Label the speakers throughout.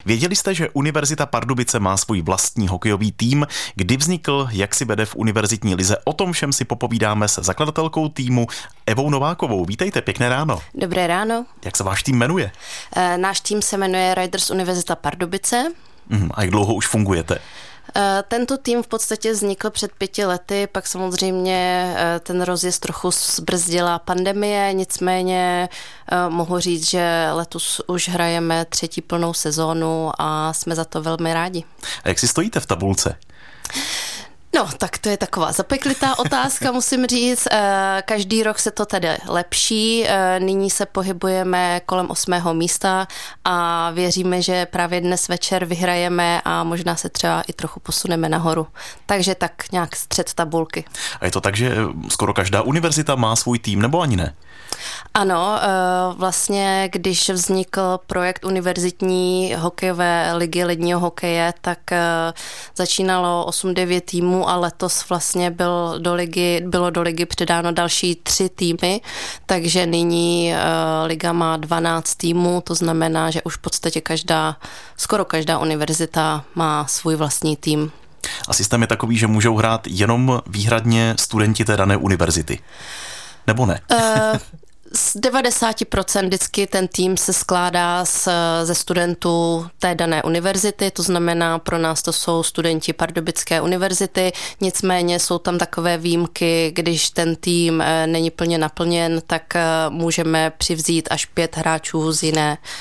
Speaker 1: Věděli jste, že Univerzita Pardubice má svůj vlastní hokejový tým? Kdy vznikl, jak si vede v univerzitní lize? O tom všem si popovídáme se zakladatelkou týmu Evou Novákovou. Vítejte, pěkné ráno.
Speaker 2: Dobré ráno.
Speaker 1: Jak se váš tým jmenuje?
Speaker 2: Náš tým se jmenuje Riders Univerzita Pardubice.
Speaker 1: A jak dlouho už fungujete?
Speaker 2: Tento tým v podstatě vznikl před 5 lety, pak samozřejmě ten rozjezd trochu zbrzdila pandemie, nicméně mohu říct, že letos už hrajeme 3. plnou sezónu a jsme za to velmi rádi.
Speaker 1: A jak si stojíte v tabulce?
Speaker 2: No, tak to je taková zapeklitá otázka, musím říct. Každý rok se to tedy lepší. Nyní se pohybujeme kolem 8. místa a věříme, že právě dnes večer vyhrajeme a možná se třeba i trochu posuneme nahoru. Takže tak nějak střed tabulky.
Speaker 1: A je to tak, že skoro každá univerzita má svůj tým, nebo ani ne?
Speaker 2: Ano, vlastně když vznikl projekt univerzitní hokejové ligy ledního hokeje, tak začínalo 8-9 týmů a letos vlastně bylo do ligy přidáno další 3 týmy, takže nyní liga má 12 týmů, to znamená, že už v podstatě skoro každá univerzita má svůj vlastní tým.
Speaker 1: A systém je takový, že můžou hrát jenom výhradně studenti té dané univerzity? Nebo ne?
Speaker 2: Z 90% vždycky ten tým se skládá ze studentů té dané univerzity, to znamená pro nás to jsou studenti Pardubické univerzity, nicméně jsou tam takové výjimky, když ten tým není plně naplněn, tak můžeme přivzít až 5 hráčů z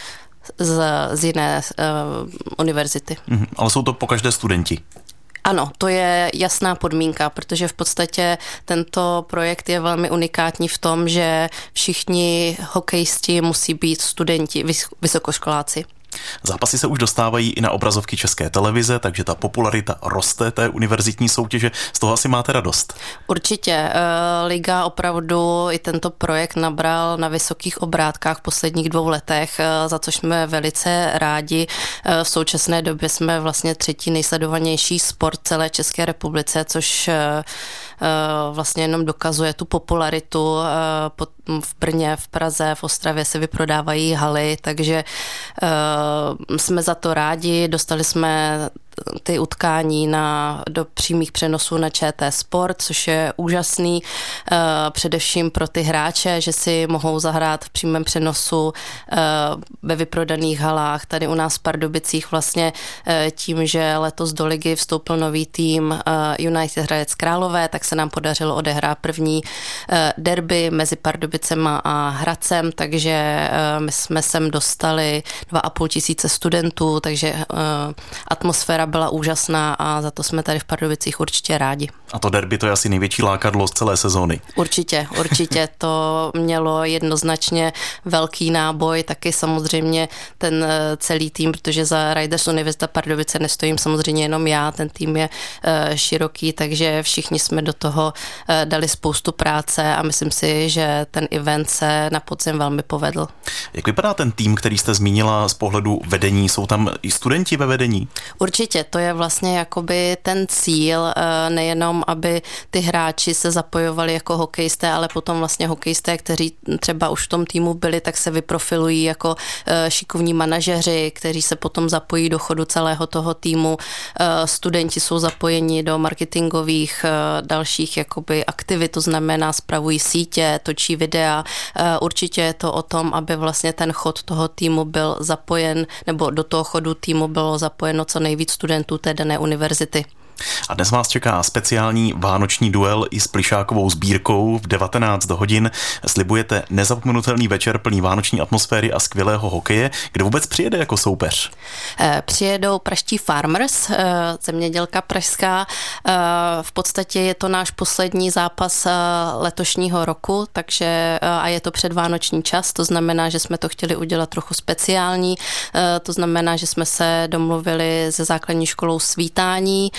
Speaker 2: jiné univerzity.
Speaker 1: Ale jsou to pokaždé studenti?
Speaker 2: Ano, to je jasná podmínka, protože v podstatě tento projekt je velmi unikátní v tom, že všichni hokejisti musí být studenti, vysokoškoláci.
Speaker 1: Zápasy se už dostávají i na obrazovky České televize, takže ta popularita roste té univerzitní soutěže. Z toho asi máte radost.
Speaker 2: Určitě. Liga opravdu i tento projekt nabral na vysokých obrátkách v posledních 2 letech, za což jsme velice rádi. V současné době jsme vlastně 3. nejsledovanější sport celé České republice, což vlastně jenom dokazuje tu popularitu. V Brně, v Praze, v Ostravě se vyprodávají haly, takže jsme za to rádi. Dostali jsme ty utkání do přímých přenosů na ČT Sport, což je úžasný, především pro ty hráče, že si mohou zahrát v přímém přenosu ve vyprodaných halách. Tady u nás v Pardubicích vlastně tím, že letos do ligy vstoupil nový tým United Hradec Králové, tak se nám podařilo odehrát první derby mezi Pardubicema a Hradcem, takže my jsme sem dostali 2,5 studentů, takže atmosféra byla úžasná a za to jsme tady v Pardubicích určitě rádi.
Speaker 1: A to derby, to je asi největší lákadlo z celé sezóny.
Speaker 2: Určitě to mělo jednoznačně velký náboj, taky samozřejmě ten celý tým, protože za Riders Univerzita Pardubice nestojím samozřejmě jenom já, ten tým je široký, takže všichni jsme do toho dali spoustu práce a myslím si, že ten event se na podzim velmi povedl.
Speaker 1: Jak vypadá ten tým, který jste zmínila z pohledu vedení? Jsou tam i studenti ve vedení?
Speaker 2: Určitě, to je vlastně jakoby ten cíl, nejenom, aby ty hráči se zapojovali jako hokejisté, ale potom vlastně hokejisté, kteří třeba už v tom týmu byli, tak se vyprofilují jako šikovní manažeři, kteří se potom zapojí do chodu celého toho týmu. Studenti jsou zapojeni do marketingových dalších jakoby aktivit, to znamená spravují sítě, točí videa. Určitě je to o tom, aby vlastně ten chod toho týmu byl zapojen, nebo do toho chodu týmu bylo zapojeno co nejvíc studentů té dané univerzity.
Speaker 1: A dnes vás čeká speciální vánoční duel i s plišákovou sbírkou v 19 hodin. Slibujete nezapomenutelný večer plný vánoční atmosféry a skvělého hokeje. Kdo vůbec přijede jako soupeř?
Speaker 2: Přijedou praští Farmers, zemědělka pražská. V podstatě je to náš poslední zápas letošního roku, takže a je to předvánoční čas, to znamená, že jsme to chtěli udělat trochu speciální, to znamená, že jsme se domluvili se základní školou Svítání,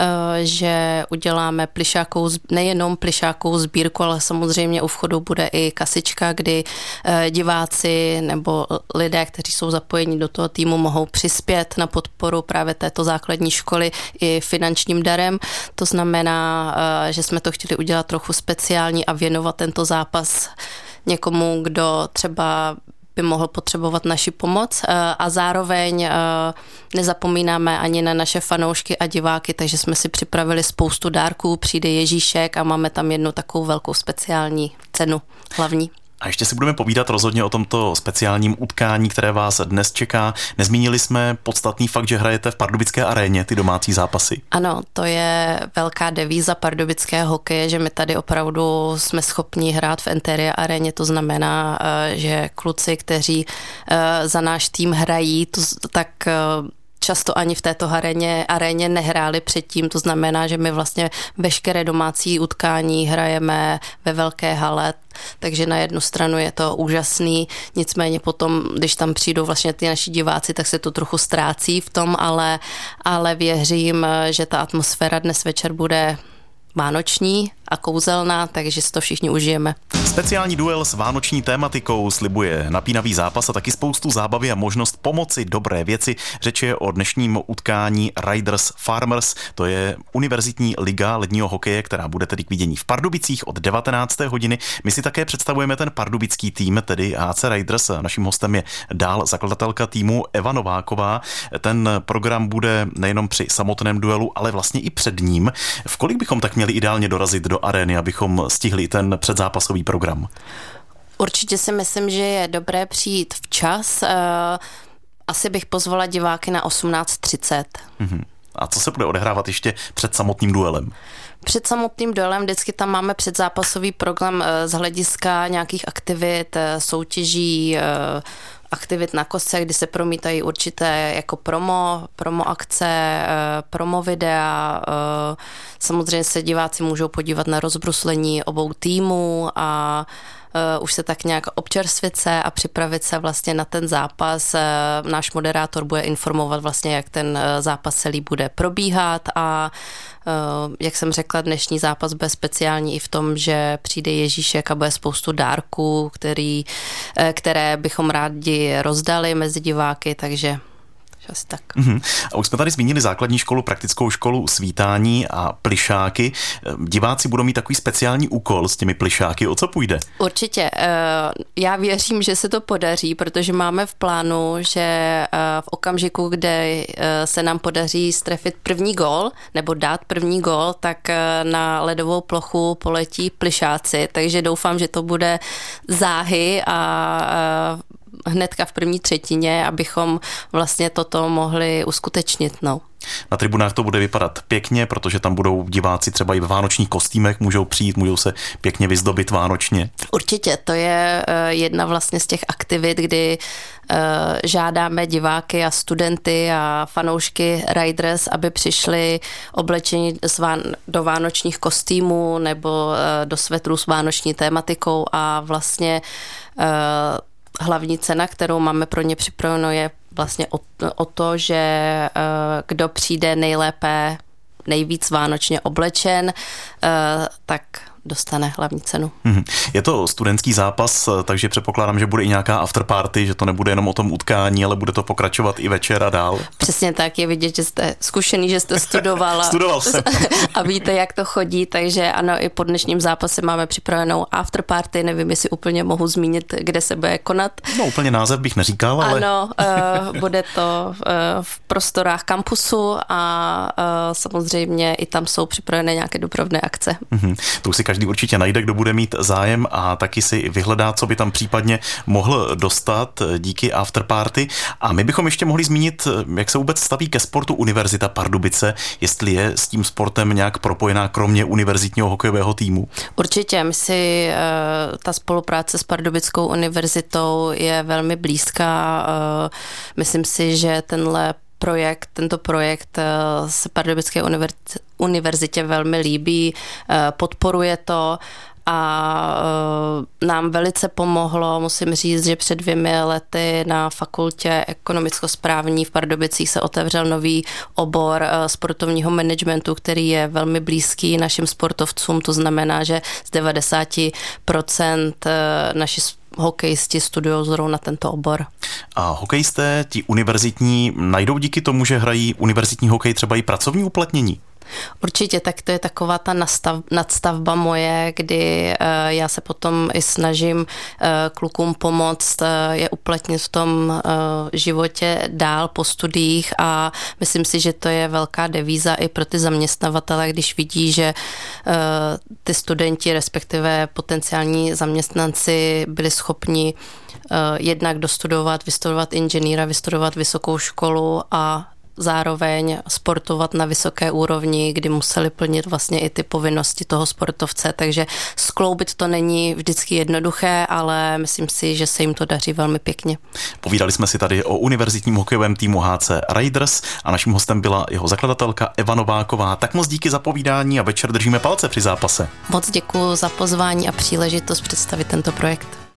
Speaker 2: že uděláme nejenom plišákovou sbírku, ale samozřejmě u vchodu bude i kasička, kdy diváci nebo lidé, kteří jsou zapojeni do toho týmu, mohou přispět na podporu právě této základní školy i finančním darem. To znamená, že jsme to chtěli udělat trochu speciální a věnovat tento zápas někomu, kdo třeba by mohl potřebovat naši pomoc a zároveň nezapomínáme ani na naše fanoušky a diváky, takže jsme si připravili spoustu dárků, přijde Ježíšek a máme tam jednu takovou velkou speciální cenu hlavní.
Speaker 1: A ještě si budeme povídat rozhodně o tomto speciálním utkání, které vás dnes čeká. Nezmínili jsme podstatný fakt, že hrajete v Pardubické aréně ty domácí zápasy.
Speaker 2: Ano, to je velká devíza pardubického hokeje, že my tady opravdu jsme schopni hrát v Enteria aréně, to znamená, že kluci, kteří za náš tým hrají, tak často ani v této aréně nehráli předtím, to znamená, že my vlastně veškeré domácí utkání hrajeme ve velké hale, takže na jednu stranu je to úžasný, nicméně potom, když tam přijdou vlastně ty naši diváci, tak se to trochu ztrácí v tom, ale věřím, že ta atmosféra dnes večer bude vánoční a kouzelná, takže si to všichni užijeme.
Speaker 1: Speciální duel s vánoční tématikou slibuje napínavý zápas a taky spoustu zábavy a možnost pomoci dobré věci. Řeč je o dnešním utkání Riders Farmers. To je univerzitní liga ledního hokeje, která bude tedy k vidění v Pardubicích od 19. hodiny. My si také představujeme ten pardubický tým, tedy HC Riders. Naším hostem je dál zakladatelka týmu Eva Nováková. Ten program bude nejenom při samotném duelu, ale vlastně i před ním. V kolik bychom tak měli ideálně dorazit do arény, abychom stihli ten předzápasový program?
Speaker 2: Určitě si myslím, že je dobré přijít včas. Asi bych pozvala diváky na 18:30.
Speaker 1: A co se bude odehrávat ještě před samotným duelem?
Speaker 2: Před samotným duelem vždycky tam máme předzápasový program z hlediska nějakých aktivit, soutěží, aktivit na kostce, kdy se promítají určité jako promo akce, promo videa. Samozřejmě se diváci můžou podívat na rozbruslení obou týmů a už se tak nějak občerstvit se a připravit se vlastně na ten zápas. Náš moderátor bude informovat vlastně, jak ten zápas celý bude probíhat a jak jsem řekla, dnešní zápas bude speciální i v tom, že přijde Ježíšek a bude spoustu dárků, které bychom rádi rozdali mezi diváky, takže asi tak.
Speaker 1: A už jsme tady zmínili základní školu, praktickou školu Svítání a plišáky. Diváci budou mít takový speciální úkol s těmi plišáky. O co půjde?
Speaker 2: Určitě. Já věřím, že se to podaří, protože máme v plánu, že v okamžiku, kde se nám podaří strefit první gól nebo dát první gól, tak na ledovou plochu poletí plišáci. Takže doufám, že to bude záhy a hnedka v první třetině, abychom vlastně toto mohli uskutečnit.
Speaker 1: Na tribunách to bude vypadat pěkně, protože tam budou diváci třeba i ve vánočních kostýmech, můžou přijít, můžou se pěkně vyzdobit vánočně.
Speaker 2: Určitě, to je jedna vlastně z těch aktivit, kdy žádáme diváky a studenty a fanoušky Riders, aby přišli oblečení do vánočních kostýmů nebo do svetrů s vánoční tématikou a vlastně hlavní cena, kterou máme pro ně připravenou, je vlastně o to, že kdo přijde nejvíc vánočně oblečen, tak dostane hlavní cenu.
Speaker 1: Je to studentský zápas, takže předpokládám, že bude i nějaká afterparty, že to nebude jenom o tom utkání, ale bude to pokračovat i večer a dál.
Speaker 2: Přesně tak, je vidět, že jste zkušený, že jste studoval.
Speaker 1: Studoval jsem.
Speaker 2: A víte, jak to chodí, takže ano, i po dnešním zápase máme připravenou afterparty, nevím, jestli úplně mohu zmínit, kde se bude konat.
Speaker 1: No úplně název bych neříkal, ale...
Speaker 2: Ano, bude to v prostorách kampusu a samozřejmě i tam jsou připravené nějaké doprovodné akce.
Speaker 1: To už si každý určitě najde, kdo bude mít zájem a taky si vyhledá, co by tam případně mohl dostat díky afterparty. A my bychom ještě mohli zmínit, jak se vůbec staví ke sportu Univerzita Pardubice, jestli je s tím sportem nějak propojená kromě univerzitního hokejového týmu. Určitě,
Speaker 2: ta spolupráce s Pardubickou univerzitou je velmi blízká. Myslím si, že tento projekt se Pardubické univerzitě velmi líbí, podporuje to a nám velice pomohlo, musím říct, že před 2 lety na fakultě ekonomicko-správní v Pardubicích se otevřel nový obor sportovního managementu, který je velmi blízký našim sportovcům, to znamená, že z 90% naši hokejisti studují zrovna tento obor.
Speaker 1: A hokejisté, ti univerzitní, najdou díky tomu, že hrají univerzitní hokej třeba i pracovní uplatnění?
Speaker 2: Určitě, tak to je taková ta nadstavba moje, kdy já se potom i snažím klukům pomoct je uplatnit v tom životě dál po studiích a myslím si, že to je velká devíza i pro ty zaměstnavatele, když vidí, že ty studenti, respektive potenciální zaměstnanci byli schopni jednak vystudovat inženýra, vystudovat vysokou školu a zároveň sportovat na vysoké úrovni, kdy museli plnit vlastně i ty povinnosti toho sportovce, takže skloubit to není vždycky jednoduché, ale myslím si, že se jim to daří velmi pěkně.
Speaker 1: Povídali jsme si tady o univerzitním hokejovém týmu HC Raiders a naším hostem byla jeho zakladatelka Eva Nováková. Tak moc díky za povídání a večer držíme palce při zápase.
Speaker 2: Moc děkuji za pozvání a příležitost představit tento projekt.